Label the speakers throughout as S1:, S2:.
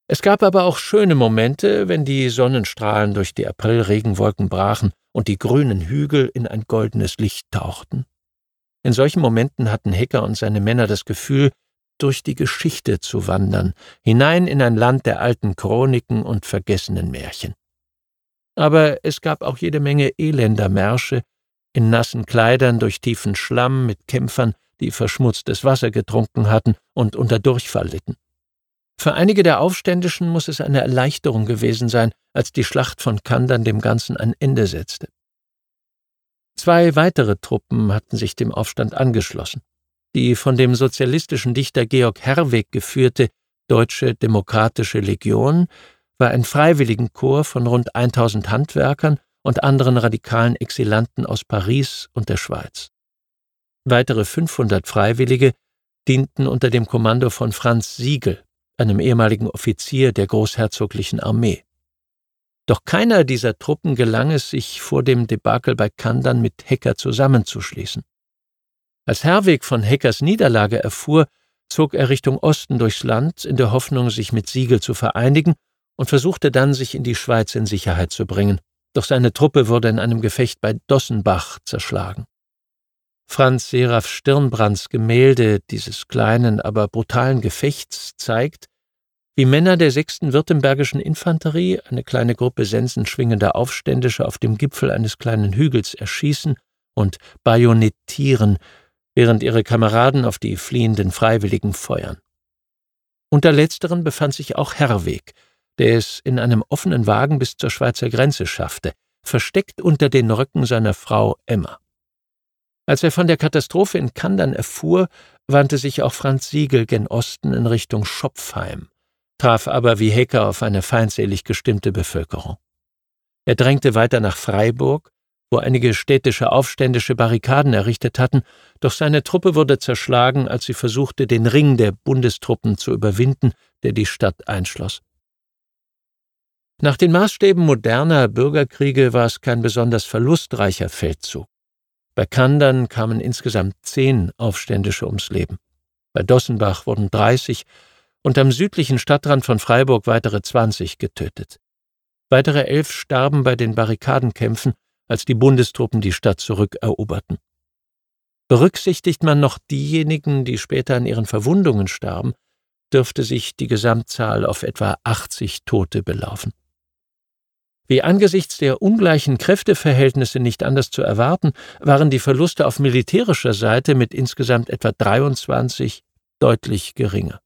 S1: Es gab aber auch schöne Momente, wenn die Sonnenstrahlen durch die Aprilregenwolken brachen und die grünen Hügel in ein goldenes Licht tauchten. In solchen Momenten hatten Hecker und seine Männer das Gefühl, durch die Geschichte zu wandern, hinein in ein Land der alten Chroniken und vergessenen Märchen. Aber es gab auch jede Menge elender Märsche, in nassen Kleidern durch tiefen Schlamm mit Kämpfern, die verschmutztes Wasser getrunken hatten und unter Durchfall litten. Für einige der Aufständischen muss es eine Erleichterung gewesen sein, als die Schlacht von Kandern dem Ganzen ein Ende setzte. 2 weitere Truppen hatten sich dem Aufstand angeschlossen. Die von dem sozialistischen Dichter Georg Herwegh geführte Deutsche Demokratische Legion war ein Freiwilligenkorps von rund 1000 Handwerkern und anderen radikalen Exilanten aus Paris und der Schweiz. Weitere 500 Freiwillige dienten unter dem Kommando von Franz Sigel, einem ehemaligen Offizier der großherzoglichen Armee. Doch keiner dieser Truppen gelang es, sich vor dem Debakel bei Kandern mit Hecker zusammenzuschließen. Als Herwegh von Heckers Niederlage erfuhr, zog er Richtung Osten durchs Land, in der Hoffnung, sich mit Sigel zu vereinigen, und versuchte dann, sich in die Schweiz in Sicherheit zu bringen. Doch seine Truppe wurde in einem Gefecht bei Dossenbach zerschlagen. Franz Seraph Stirnbrands Gemälde dieses kleinen, aber brutalen Gefechts zeigt, wie Männer der 6. Württembergischen Infanterie eine kleine Gruppe sensenschwingender Aufständische auf dem Gipfel eines kleinen Hügels erschießen und bajonettieren, während ihre Kameraden auf die fliehenden Freiwilligen feuern. Unter letzteren befand sich auch Herwegh, der es in einem offenen Wagen bis zur Schweizer Grenze schaffte, versteckt unter den Röcken seiner Frau Emma. Als er von der Katastrophe in Kandern erfuhr, wandte sich auch Franz Sigel gen Osten in Richtung Schopfheim, traf aber wie Hecker auf eine feindselig gestimmte Bevölkerung. Er drängte weiter nach Freiburg, wo einige städtische Aufständische Barrikaden errichtet hatten, doch seine Truppe wurde zerschlagen, als sie versuchte, den Ring der Bundestruppen zu überwinden, der die Stadt einschloss. Nach den Maßstäben moderner Bürgerkriege war es kein besonders verlustreicher Feldzug. Bei Kandern kamen insgesamt 10 Aufständische ums Leben. Bei Dossenbach wurden 30 und am südlichen Stadtrand von Freiburg weitere 20 getötet. Weitere 11 starben bei den Barrikadenkämpfen, als die Bundestruppen die Stadt zurückeroberten. Berücksichtigt man noch diejenigen, die später an ihren Verwundungen starben, dürfte sich die Gesamtzahl auf etwa 80 Tote belaufen. Wie angesichts der ungleichen Kräfteverhältnisse nicht anders zu erwarten, waren die Verluste auf militärischer Seite mit insgesamt etwa 23 deutlich geringer.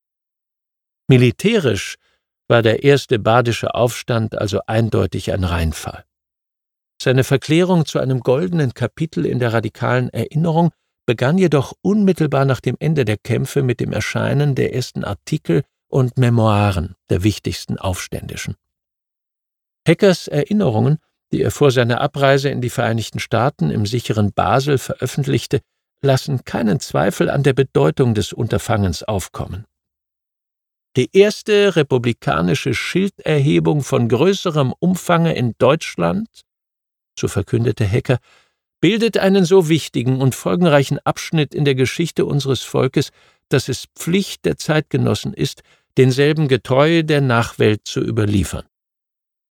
S1: Militärisch war der erste badische Aufstand also eindeutig ein Reinfall. Seine Verklärung zu einem goldenen Kapitel in der radikalen Erinnerung begann jedoch unmittelbar nach dem Ende der Kämpfe mit dem Erscheinen der ersten Artikel und Memoiren der wichtigsten Aufständischen. Heckers Erinnerungen, die er vor seiner Abreise in die Vereinigten Staaten im sicheren Basel veröffentlichte, lassen keinen Zweifel an der Bedeutung des Unterfangens aufkommen. Die erste republikanische Schilderhebung von größerem Umfange in Deutschland, so verkündete Hecker, bildet einen so wichtigen und folgenreichen Abschnitt in der Geschichte unseres Volkes, dass es Pflicht der Zeitgenossen ist, denselben getreu der Nachwelt zu überliefern.